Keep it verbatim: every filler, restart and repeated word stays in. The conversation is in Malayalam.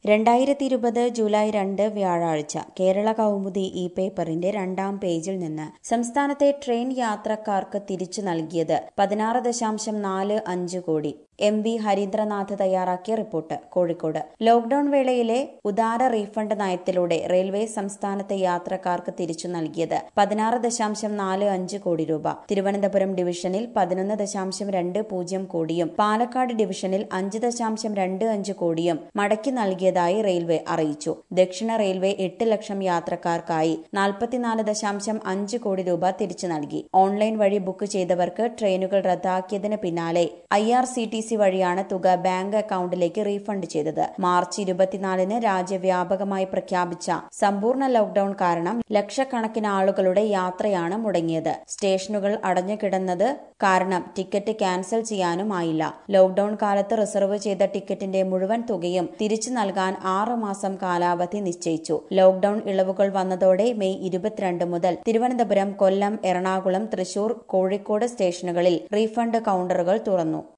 രണ്ടായിരത്തി ഇരുപത് ജൂലൈ രണ്ട് വ്യാഴാഴ്ച കേരള കൗമുദി ഈ പേപ്പറിന്റെ രണ്ടാം പേജിൽ നിന്ന് സംസ്ഥാനത്തെ ട്രെയിൻ യാത്രക്കാർക്ക് തിരിച്ചു നൽകിയത് പതിനാറ് ദശാംശം നാല് അഞ്ച് കോടി. എം വി ഹരീന്ദ്രനാഥ് തയ്യാറാക്കിയ റിപ്പോർട്ട്. കോഴിക്കോട് ലോക്ഡൌൺ വേളയിലെ ഉദാര റീഫണ്ട് നയത്തിലൂടെ റെയിൽവേ സംസ്ഥാനത്തെ യാത്രക്കാർക്ക് തിരിച്ചു നൽകിയത് പതിനാറ് ദശാംശം നാല് അഞ്ച് കോടി രൂപ. തിരുവനന്തപുരം ഡിവിഷനിൽ പതിനൊന്ന് ദശാംശം രണ്ട് പൂജ്യം കോടിയും പാലക്കാട് ഡിവിഷനിൽ അഞ്ച് ദശാംശം രണ്ട് അഞ്ച് കോടിയും മടക്കി നൽകിയതായി റെയിൽവേ അറിയിച്ചു. ദക്ഷിണ റെയിൽവേ എട്ട് ലക്ഷം യാത്രക്കാർക്കായി നാൽപ്പത്തിനാല് ദശാംശം അഞ്ച് കോടി രൂപ തിരിച്ചു നൽകി. ഓൺലൈൻ വഴി ബുക്ക് ചെയ്തവർക്ക് ട്രെയിനുകൾ റദ്ദാക്കിയതിന് പിന്നാലെ I R C T C വഴിയാണ് തുക ബാങ്ക് അക്കൌണ്ടിലേക്ക് റീഫണ്ട് ചെയ്തത്. മാർച്ച് ഇരുപത്തിനാലിന് രാജ്യവ്യാപകമായി പ്രഖ്യാപിച്ച സമ്പൂർണ്ണ ലോക്ഡൌൺ കാരണം ലക്ഷക്കണക്കിന് ആളുകളുടെ യാത്രയാണ് മുടങ്ങിയത്. സ്റ്റേഷനുകൾ അടഞ്ഞുകിടന്നത് കാരണം ടിക്കറ്റ് ക്യാൻസൽ ചെയ്യാനുമായില്ല. ലോക്ഡൌൺ കാലത്ത് റിസർവ് ചെയ്ത ടിക്കറ്റിന്റെ മുഴുവൻ തുകയും തിരിച്ചു നൽകാൻ ആറ് മാസം കാലാവധി നിശ്ചയിച്ചു. ലോക്ഡൌൺ ഇളവുകൾ വന്നതോടെ മെയ് ഇരുപത്തിരണ്ട് മുതൽ തിരുവനന്തപുരം, കൊല്ലം, എറണാകുളം, തൃശൂർ, കോഴിക്കോട് സ്റ്റേഷനുകളിൽ റീഫണ്ട് കൌണ്ടറുകൾ തുറന്നു.